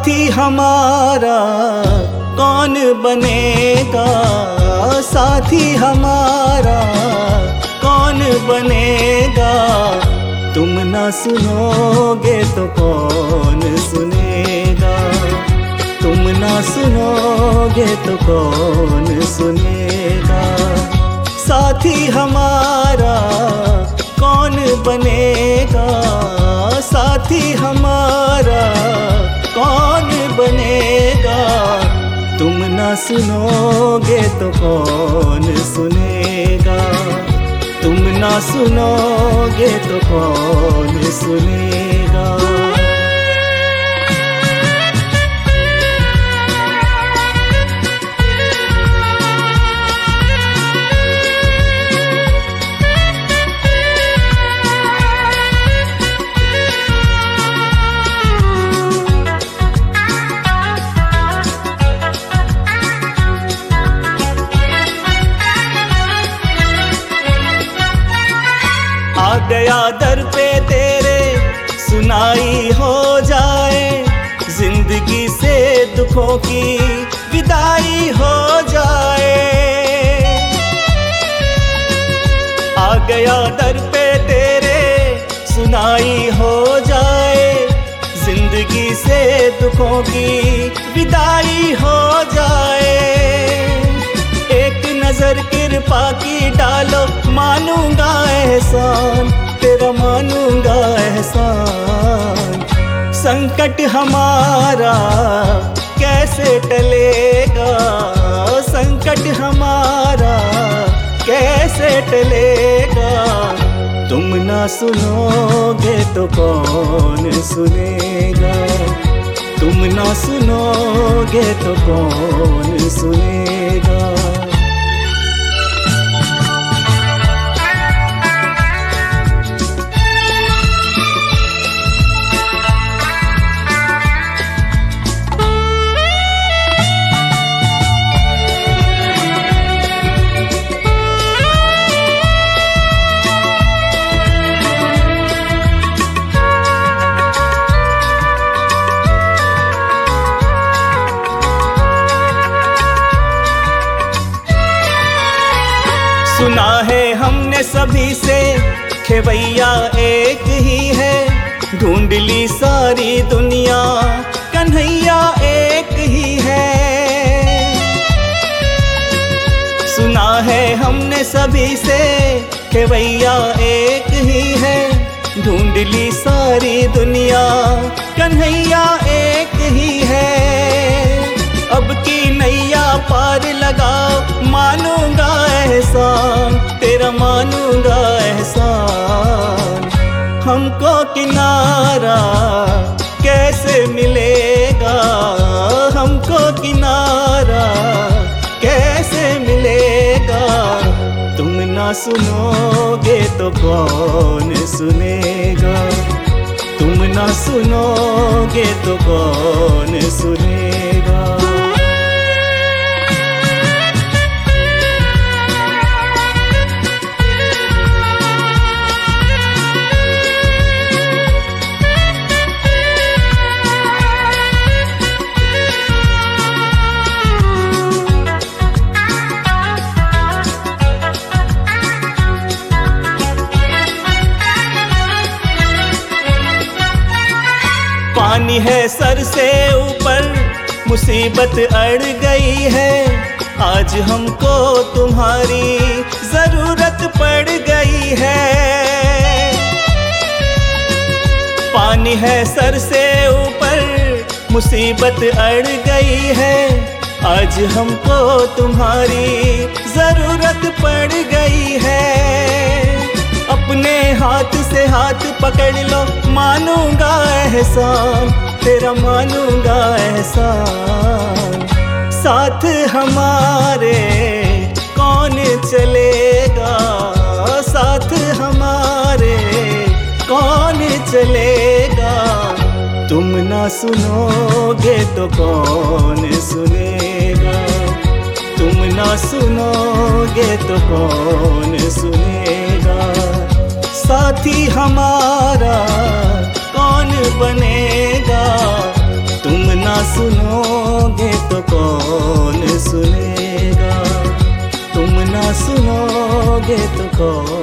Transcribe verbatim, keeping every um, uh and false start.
साथी हमारा कौन बनेगा, साथी हमारा कौन बनेगा। तुम ना सुनोगे तो कौन सुनेगा, तुम ना सुनोगे तो कौन सुनेगा। साथी हमारा कौन बनेगा, साथी हमारा कौन बनेगा। तुम ना सुनोगे तो कौन सुनेगा, तुम ना सुनोगे तो कौन सुनेगा। आ गया दर पे तेरे सुनाई हो जाए, जिंदगी से दुखों की विदाई हो जाए। आ गया दर पे तेरे सुनाई हो जाए, जिंदगी से दुखों की विदाई हो जाए। एक नजर कृपा की डालो, मानूंगा एहसान तेरा, मानूंगा एहसान। संकट हमारा कैसे टलेगा, संकट हमारा कैसे टलेगा। तुम ना सुनोगे तो कौन सुनेगा, तुम ना सुनोगे तो कौन सुनेगा। सुना है हमने सभी से खेवैया एक ही है, ढूंढ ली सारी दुनिया कन्हैया एक ही है। सुना है हमने सभी से खेवैया एक ही है, ढूंढ ली सारी दुनिया कन्हैया एक ही है। अब की नैया पार लगाओ, मानूंगा एहसान तेरा, मानूंगा एहसान। हमको किनारा कैसे मिलेगा, हमको किनारा कैसे मिलेगा। तुम ना सुनोगे तो कौन सुनेगा, तुम ना सुनोगे तो कौन सुनेगा। पानी है सर से ऊपर, मुसीबत अड़ गई है, आज हमको तुम्हारी जरूरत पड़ गई है। पानी है सर से ऊपर, मुसीबत अड़ गई है, आज हमको तुम्हारी जरूरत पड़ गई है। अपने हाथ से हाथ पकड़ लो, मानूंगा एहसान तेरा, मानूंगा एहसान। साथ हमारे कौन चलेगा, साथ हमारे कौन चलेगा। तुम ना सुनोगे तो कौन सुनेगा, तुम ना सुनोगे तो कौन सुनेगा। साथी हमारा कौन बनेगा, तुम ना तो कौन